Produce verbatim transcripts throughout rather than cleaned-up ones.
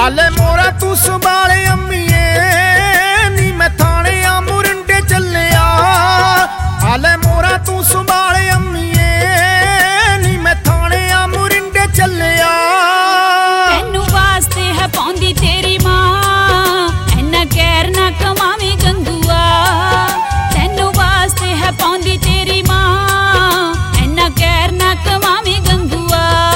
आले मोरा तू संभाले अम्मीए नी मैं थाने आ मुरंडे चलिया। आले मोरा तू संभाले अम्मीए नी मैं थाने आ मुरंडे चलिया। तेनू वास्ते है पौंदी तेरी मां ऐना कहर ना कमावी गंगूआ। तेनू वास्ते है पौंदी तेरी मां ऐना कहर ना कमावी गंगूआ।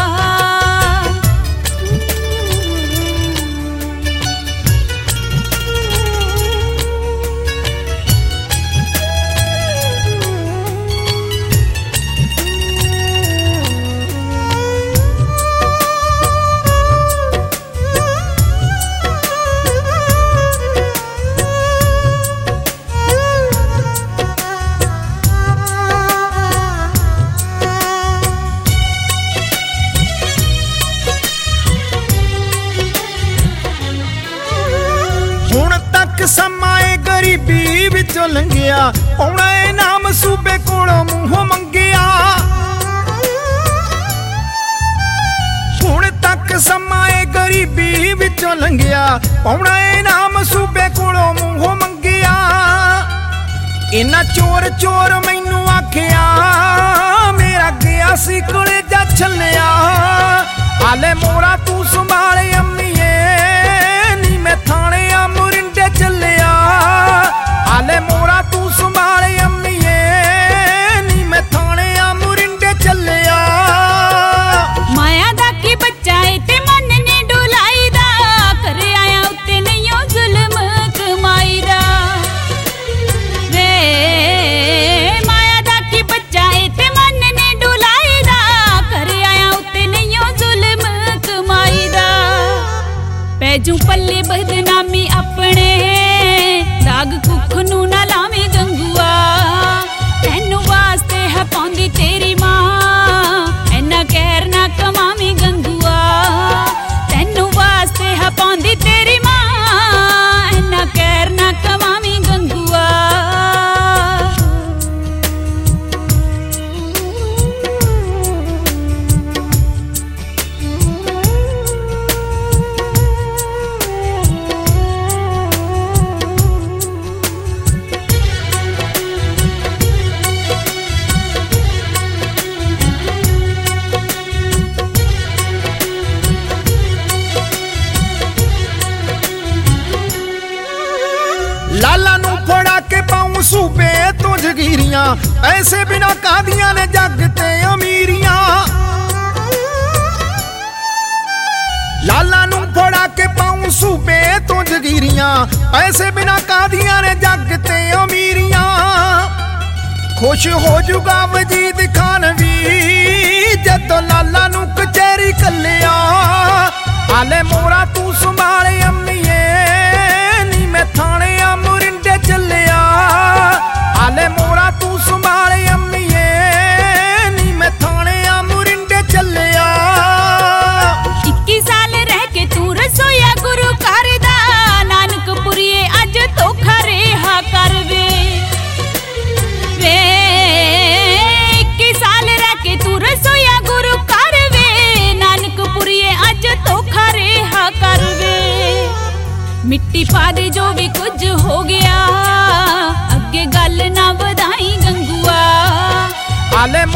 समाए गरीबी विचों लंघिया आउणा इनाम सूबे कोलों मूंहों मंगिया। हुण तक समाए गरीबी विचों लंघिया आउणा इनाम सूबे कोलों मूंहों मंगिया। इन्हां चोर चोर मैनू आखिया मेरा गया सी कलेजा छलिया। आले मोरा तू संभाले अम्मीए नी मैं थाने आ मुरंडे चलिया। आले मोरा तू संभाले अम्मीए नी मैं थाने आ मुरंडे चलिया। माया दा की बच्चा है ते मन ने डुलाई दा कर आया उत्ते नहीं जुल्म कमाई दा। वे माया दा की बच्चा है ते मन ने डुलाई दा कर आया उत्ते नहीं जुल्म कमाई दा। पैजू पल्ले बदनामी अपने दाग कुख नू ना लावी गंगूआ। तेनू वास्ते है पौंदी तेरी मां ऐना कहर ना कमावी गंगूआ। तेनू वास्ते है पौंदी तेरी मां ऐना कहर ना कमावी गंगूआ। लाला नू फड़ा के पाऊं सूबे तो जगीरियां ऐसे बिना कादियां ने जग ते अमीरियां। लाला नू फड़ा के पाऊं सूबे तो जगीरियां ऐसे बिना कादियां ने जग ते अमीरियां। खुश हो जुगा वजीद खान भी जदों लाला नू कचहरी कलिया। आले मोरा तू संभाले अम्मीए नी मैं थाने आ मुरंडे चलिया। आले मोरा तू संभाले अम्मीए नी मैं थाने आ मुरंडे चलिया। इक्की साल रह के तू रसोया गुरु करदा नानकपुरिए अज धोखा रेहा कर वे। वे इक्की साल रह के तू रसोया गुरु कर वे नानकपुरिए अज धोखा रेहा कर वे। मिट्टी पा दे जो भी कुछ हो गया अगे गल ना वधाई गंगूआ। आले